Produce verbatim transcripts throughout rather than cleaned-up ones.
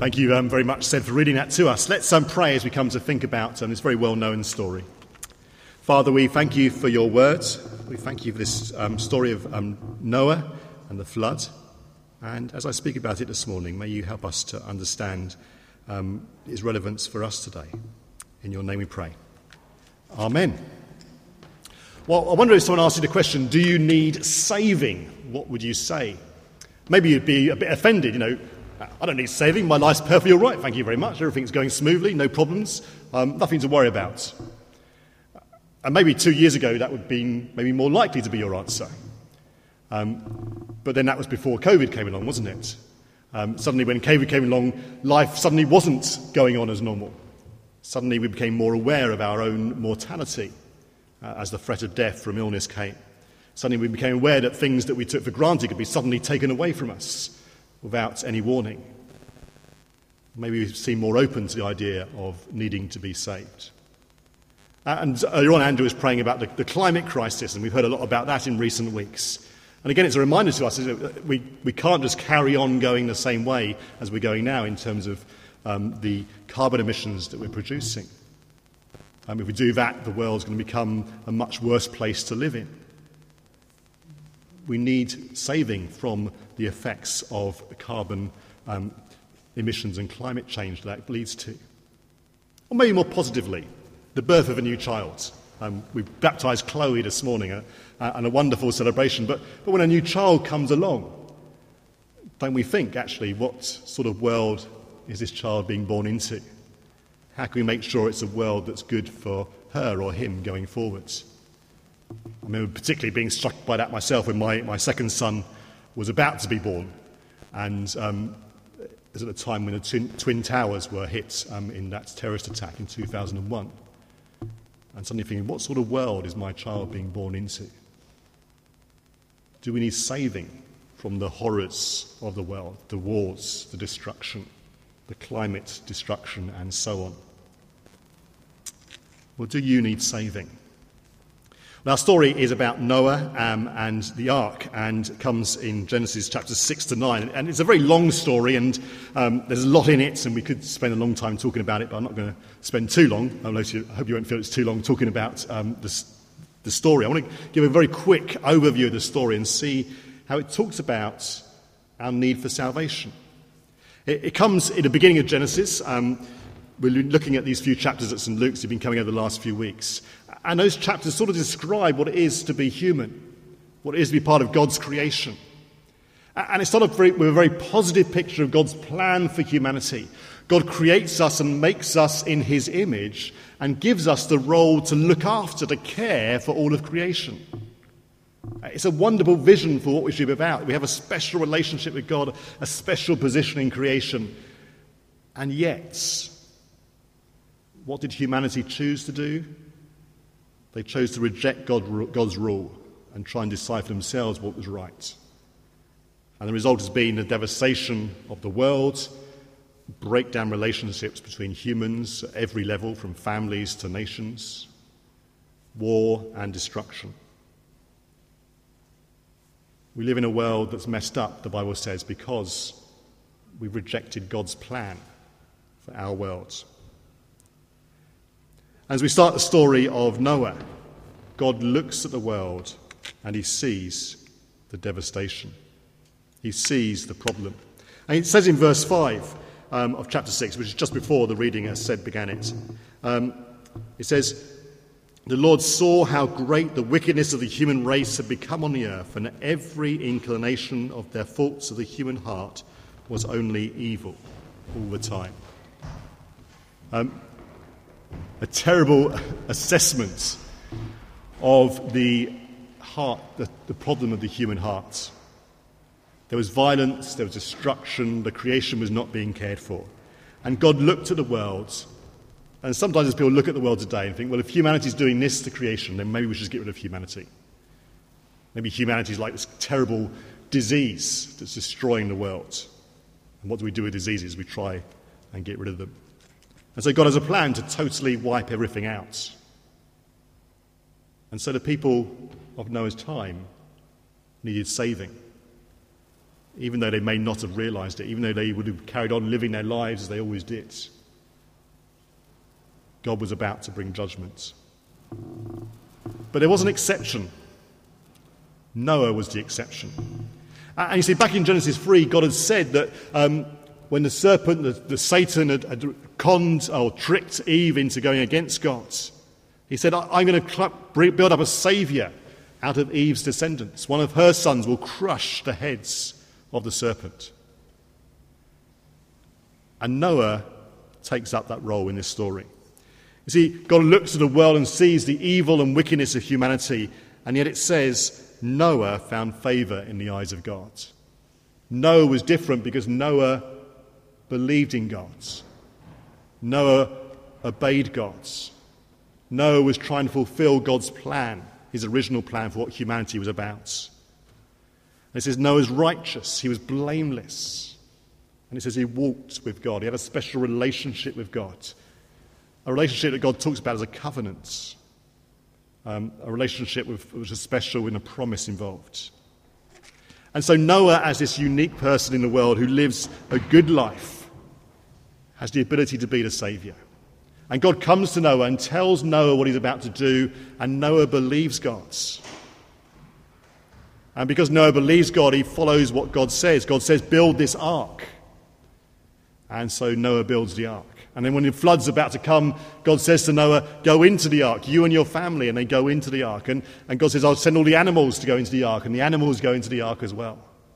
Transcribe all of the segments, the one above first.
Thank you um, very much, Sed, for reading that to us. Let's um, pray as we come to think about um, this very well-known story. Father, we thank you for your words. We thank you for this um, story of um, Noah and the flood. And as I speak about it this morning, may you help us to understand um, its relevance for us today. In your name we pray. Amen. Well, I wonder if someone asked you the question, do you need saving? What would you say? Maybe you'd be a bit offended, you know, I don't need saving, my life's perfectly all right, thank you very much, everything's going smoothly, no problems, um, nothing to worry about. And maybe two years ago that would have been maybe more likely to be your answer. Um, but then that was before COVID came along, wasn't it? Um, suddenly when COVID came along, life suddenly wasn't going on as normal. Suddenly we became more aware of our own mortality uh, as the threat of death from illness came. Suddenly we became aware that things that we took for granted could be suddenly taken away from us without any warning. Maybe we seem more open to the idea of needing to be saved. And earlier on, Andrew was praying about the, the climate crisis, and we've heard a lot about that in recent weeks. And again, it's a reminder to us that we, we can't just carry on going the same way as we're going now in terms of um, the carbon emissions that we're producing. Um, if we do that, the world's going to become a much worse place to live in. We need saving from the effects of carbon um, emissions and climate change that leads to. Or maybe more positively, the birth of a new child. Um, we baptised Chloe this morning, uh, uh, and a wonderful celebration. But, but when a new child comes along, don't we think, actually, what sort of world is this child being born into? How can we make sure it's a world that's good for her or him going forwards? I remember particularly being struck by that myself when my, my second son was about to be born. And um, it was at the time when the twin, twin towers were hit um, in that terrorist attack in two thousand one. And suddenly thinking, what sort of world is my child being born into? Do we need saving from the horrors of the world, the wars, the destruction, the climate destruction, and so on? Well, do you need saving? Well, our story is about Noah um, and the ark, and it comes in Genesis chapters six to nine. And it's a very long story, and um, there's a lot in it, and we could spend a long time talking about it, but I'm not going to spend too long. I hope you won't feel it's too long talking about um, the, the story. I want to give a very quick overview of the story and see how it talks about our need for salvation. It, it comes in the beginning of Genesis. Um, we're looking at these few chapters at Saint Luke's that have been coming over the last few weeks. And those chapters sort of describe what it is to be human, what it is to be part of God's creation. And it's sort of very, with a very positive picture of God's plan for humanity. God creates us and makes us in his image and gives us the role to look after, to care for all of creation. It's a wonderful vision for what we should be about. We have a special relationship with God, a special position in creation. And yet, what did humanity choose to do? They chose to reject God, God's rule and try and decide for themselves what was right. And the result has been the devastation of the world, breakdown relationships between humans at every level, from families to nations, war and destruction. We live in a world that's messed up, the Bible says, because we've rejected God's plan for our world. As we start the story of Noah, God looks at the world and he sees the devastation. He sees the problem. And it says in verse five um, of chapter six, which is just before the reading, as said, began it, um, it says, "The Lord saw how great the wickedness of the human race had become on the earth, and every inclination of their thoughts of the human heart was only evil all the time." Um, a terrible assessment of the heart, the, the problem of the human heart. There was violence, there was destruction, the creation was not being cared for. And God looked at the world, and sometimes as people look at the world today and think, well, if humanity's doing this to creation, then maybe we should just get rid of humanity. Maybe humanity is like this terrible disease that's destroying the world. And what do we do with diseases? We try and get rid of them. And so God has a plan to totally wipe everything out. And so the people of Noah's time needed saving. even though they may not have realised it, even though they would have carried on living their lives as they always did. God was about to bring judgment. But there was an exception. Noah was the exception. And you see, back in Genesis three, God had said that um, when the serpent, the, the Satan had, had conned or tricked Eve into going against God, he said, I'm going to build up a saviour out of Eve's descendants. One of her sons will crush the heads of the serpent. And Noah takes up that role in this story. You see, God looks at the world and sees the evil and wickedness of humanity, and yet it says Noah found favour in the eyes of God. Noah was different because Noah believed in God. Noah obeyed God. Noah was trying to fulfill God's plan, his original plan for what humanity was about. And it says Noah's righteous, he was blameless. And it says he walked with God, he had a special relationship with God. A relationship that God talks about as a covenant. Um, a relationship with, which is special in a promise involved. And so Noah, as this unique person in the world who lives a good life, has the ability to be the saviour. And God comes to Noah and tells Noah what he's about to do, and Noah believes God. And because Noah believes God, he follows what God says. God says, build this ark. And so Noah builds the ark. And then when the flood's about to come, God says to Noah, go into the ark, you and your family, and they go into the ark. And, and God says, I'll send all the animals to go into the ark, and the animals go into the ark as well.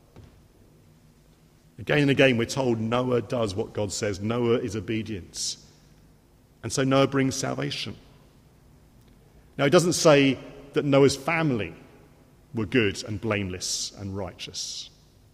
Again and again, we're told Noah does what God says. Noah is obedience. And so Noah brings salvation. Now, it doesn't say that Noah's family were good and blameless and righteous.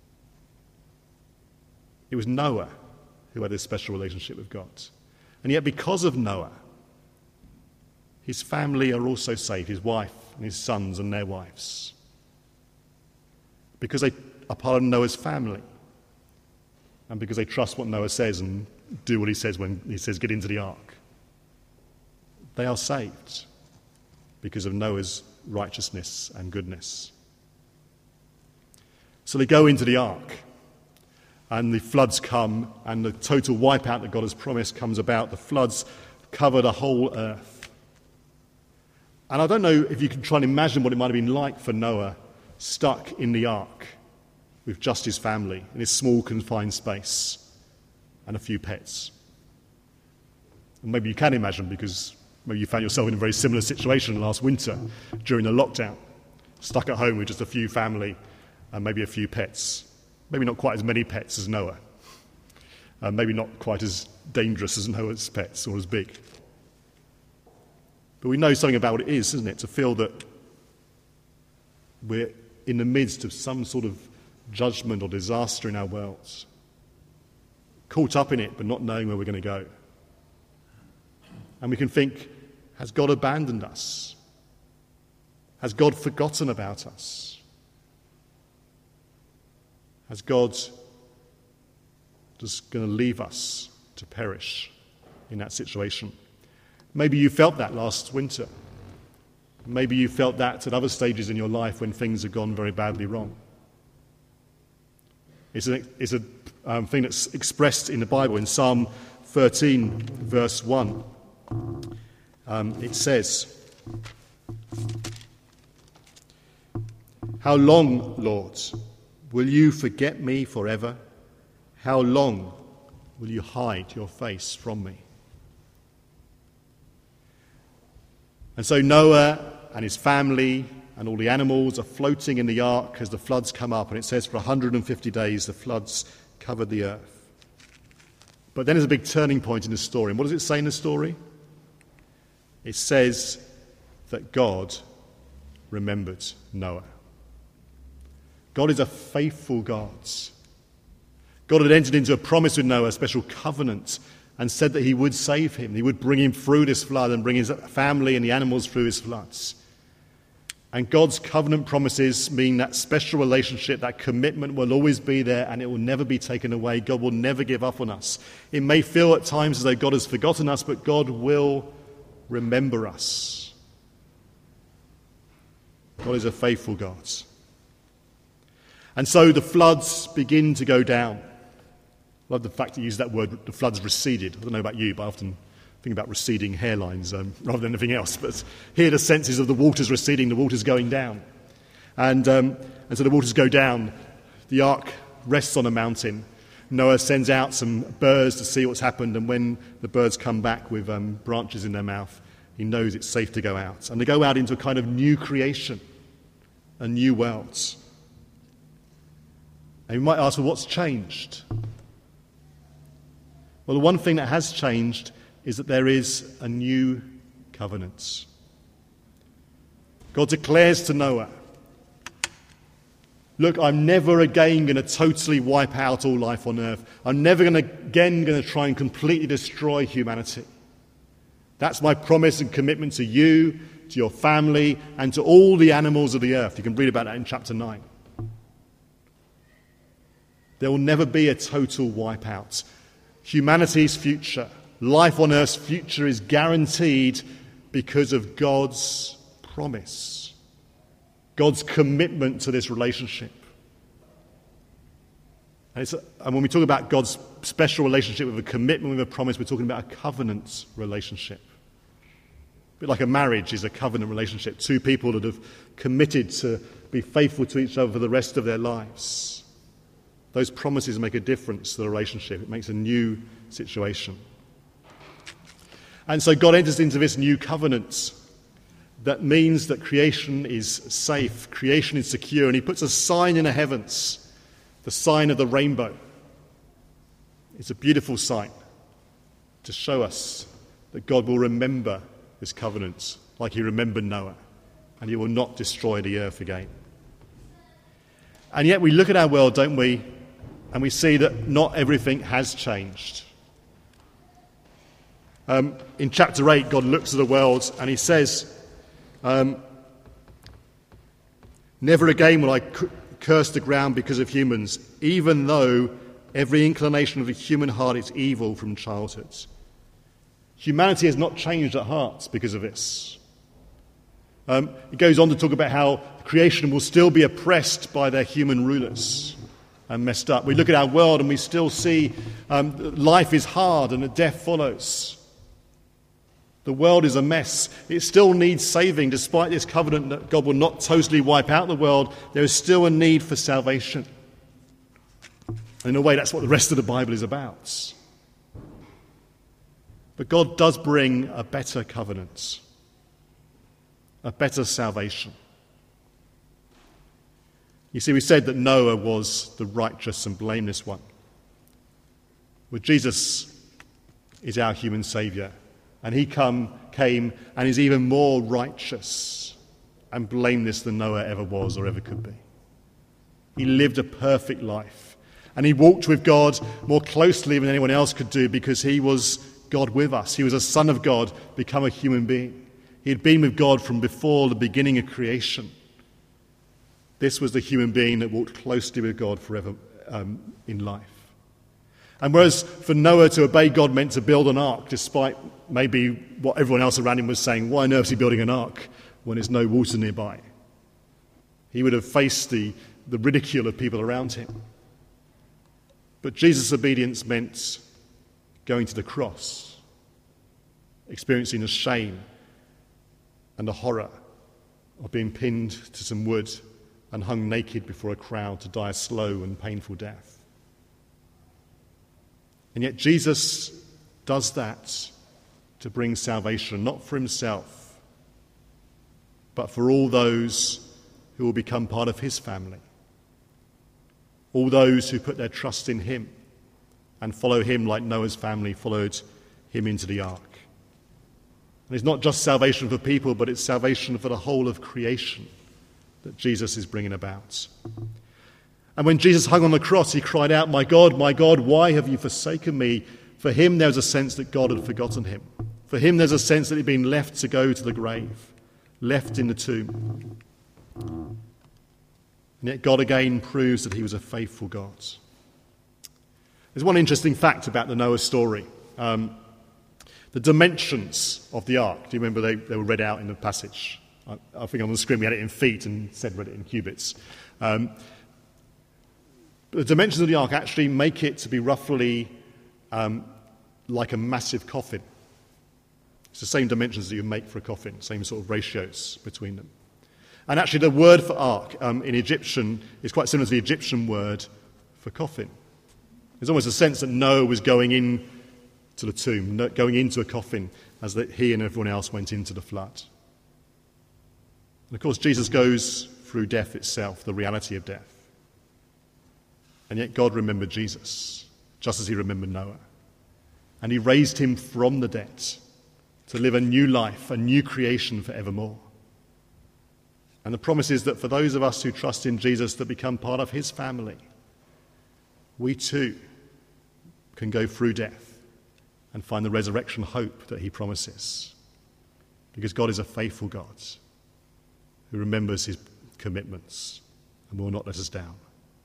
It was Noah who had this special relationship with God. And yet because of Noah, his family are also saved, his wife and his sons and their wives. Because they are part of Noah's family. And because they trust what Noah says and do what he says when he says get into the ark. They are saved because of Noah's righteousness and goodness. So they go into the ark. And the floods come, and the total wipeout that God has promised comes about. The floods cover the whole earth. And I don't know if you can try and imagine what it might have been like for Noah stuck in the ark with just his family in his small confined space and a few pets. And maybe you can imagine because maybe you found yourself in a very similar situation last winter during the lockdown, stuck at home with just a few family and maybe a few pets. Maybe not quite as many pets as Noah. Uh, maybe not quite as dangerous as Noah's pets or as big. But we know something about what it is, isn't it? To feel that we're in the midst of some sort of judgment or disaster in our world. Caught up in it, but not knowing where we're going to go. And we can think, has God abandoned us? Has God forgotten about us? Has God just going to leave us to perish in that situation? Maybe you felt that last winter. Maybe you felt that at other stages in your life when things have gone very badly wrong. It's a, it's a um, thing that's expressed in the Bible in Psalm thirteen, verse one. Um, it says, "How long, Lord, will you forget me forever? How long will you hide your face from me?" And so Noah and his family and all the animals are floating in the ark as the floods come up. And it says for one hundred fifty days the floods covered the earth. But then there's a big turning point in the story. And what does it say in the story? It says that God remembered Noah. God is a faithful God. God had entered into a promise with Noah, a special covenant, and said that he would save him. He would bring him through this flood and bring his family and the animals through his floods. And God's covenant promises mean that special relationship, that commitment will always be there and it will never be taken away. God will never give up on us. It may feel at times as though God has forgotten us, but God will remember us. God is a faithful God. And so the floods begin to go down. I love the fact that you use that word, the floods receded. I don't know about you, but I often think about receding hairlines um, rather than anything else. But here the sense is of the waters receding, the waters going down. And, um, and so the waters go down. The ark rests on a mountain. Noah sends out some birds to see what's happened, and when the birds come back with um, branches in their mouth, he knows it's safe to go out. And they go out into a kind of new creation, a new world. And you might ask, well, what's changed? Well, the one thing that has changed is that there is a new covenant. God declares to Noah, look, I'm never again going to totally wipe out all life on earth. I'm never going to, again going to try and completely destroy humanity. That's my promise and commitment to you, to your family, and to all the animals of the earth. You can read about that in chapter nine. There will never be a total wipeout. Humanity's future, life on earth's future, is guaranteed because of God's promise, God's commitment to this relationship. And, it's a, and when we talk about God's special relationship with a commitment, with a promise, we're talking about a covenant relationship. A bit like a marriage is a covenant relationship. Two people that have committed to be faithful to each other for the rest of their lives. Those promises make a difference to the relationship. It makes a new situation. And so God enters into this new covenant that means that creation is safe, creation is secure, and he puts a sign in the heavens, the sign of the rainbow. It's a beautiful sign to show us that God will remember this covenant like he remembered Noah, and he will not destroy the earth again. And yet we look at our world, don't we, and we see that not everything has changed. Um, in chapter eight, God looks at the world and he says, um, never again will I c- curse the ground because of humans, even though every inclination of the human heart is evil from childhood. Humanity has not changed at heart because of this. Um, it goes on to talk about how creation will still be oppressed by their human rulers and messed up. We look at our world and we still see um, life is hard and that death follows. The world is a mess. It still needs saving. Despite this covenant that God will not totally wipe out the world, there is still a need for salvation. And in a way, that's what the rest of the Bible is about. But God does bring a better covenant, a better salvation. You see, we said that Noah was the righteous and blameless one. Well, Jesus is our human saviour, and he come, came and is even more righteous and blameless than Noah ever was or ever could be. He lived a perfect life, and he walked with God more closely than anyone else could do because he was God with us. He was a son of God, become a human being. He had been with God from before the beginning of creation. This was the human being that walked closely with God forever um, in life. And whereas for Noah to obey God meant to build an ark, despite maybe what everyone else around him was saying, why on earth is he building an ark when there's no water nearby? He would have faced the, the ridicule of people around him. But Jesus' obedience meant going to the cross, experiencing the shame and the horror of being pinned to some wood and hung naked before a crowd to die a slow and painful death. And yet Jesus does that to bring salvation, not for himself, but for all those who will become part of his family, all those who put their trust in him and follow him like Noah's family followed him into the ark. And it's not just salvation for people, but it's salvation for the whole of creation that Jesus is bringing about. And when Jesus hung on the cross, he cried out, "My God, my God, why have you forsaken me?" For him, there was a sense that God had forgotten him. For him, there's a sense that he'd been left to go to the grave, left in the tomb. And yet God again proves that he was a faithful God. There's one interesting fact about the Noah story. Um, the dimensions of the ark. Do you remember they, they were read out in the passage? I, I think on the screen we had it in feet and said read it in cubits. Um, But the dimensions of the ark actually make it to be roughly um, like a massive coffin. It's the same dimensions that you make for a coffin, same sort of ratios between them. And actually the word for ark um, in Egyptian is quite similar to the Egyptian word for coffin. There's almost a sense that Noah was going in to the tomb, going into a coffin, as that he and everyone else went into the flood. And of course Jesus goes through death itself, the reality of death. And yet God remembered Jesus, just as he remembered Noah. And he raised him from the dead to live a new life, a new creation forevermore. And the promise is that for those of us who trust in Jesus that become part of his family, we too can go through death and find the resurrection hope that he promises. Because God is a faithful God who remembers his commitments and will not let us down.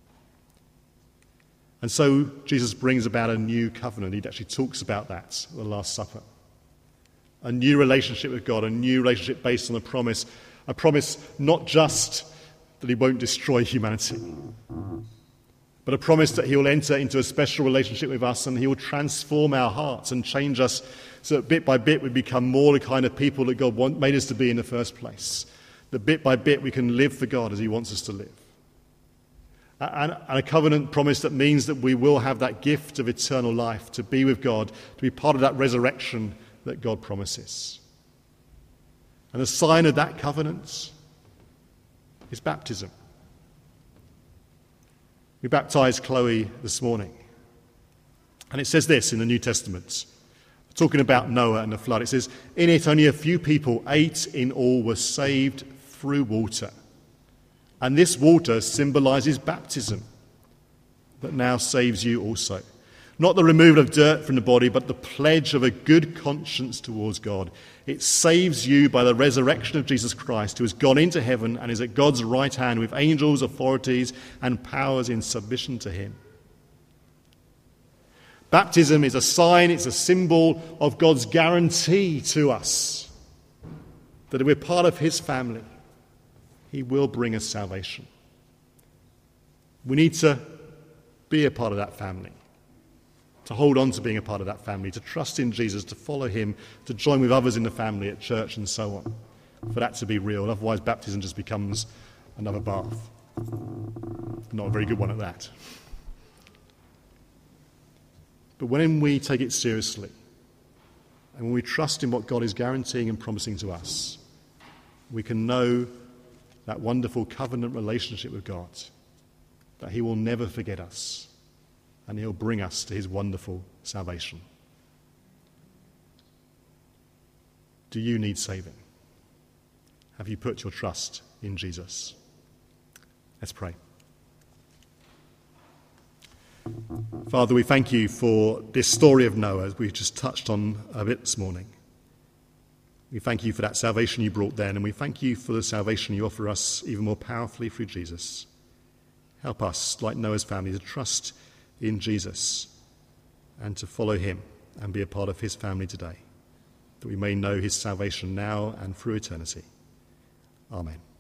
And so Jesus brings about a new covenant. He actually talks about that at the Last Supper. A new relationship with God, a new relationship based on a promise, a promise not just that he won't destroy humanity, but a promise that he will enter into a special relationship with us and he will transform our hearts and change us so that bit by bit we become more the kind of people that God want, made us to be in the first place. That bit by bit we can live for God as he wants us to live. And, and a covenant promise that means that we will have that gift of eternal life, to be with God, to be part of that resurrection that God promises. And the sign of that covenant is baptism. We baptized Chloe this morning. And it says this in the New Testament, talking about Noah and the flood. It says, in it only a few people, eight in all, were saved through water. And this water symbolizes baptism that now saves you also. Not the removal of dirt from the body, but the pledge of a good conscience towards God. It saves you by the resurrection of Jesus Christ, who has gone into heaven and is at God's right hand with angels, authorities, and powers in submission to him. Baptism is a sign, it's a symbol of God's guarantee to us that if we're part of his family, he will bring us salvation. We need to be a part of that family, to hold on to being a part of that family, to trust in Jesus, to follow him, to join with others in the family at church and so on, for that to be real. Otherwise, baptism just becomes another bath. Not a very good one at that. But when we take it seriously, and when we trust in what God is guaranteeing and promising to us, we can know that wonderful covenant relationship with God, that he will never forget us, and he'll bring us to his wonderful salvation. Do you need saving? Have you put your trust in Jesus? Let's pray. Father, we thank you for this story of Noah, as we just touched on a bit this morning. We thank you for that salvation you brought then, and we thank you for the salvation you offer us even more powerfully through Jesus. Help us, like Noah's family, to trust in Jesus and to follow him and be a part of his family today, that we may know his salvation now and through eternity. Amen.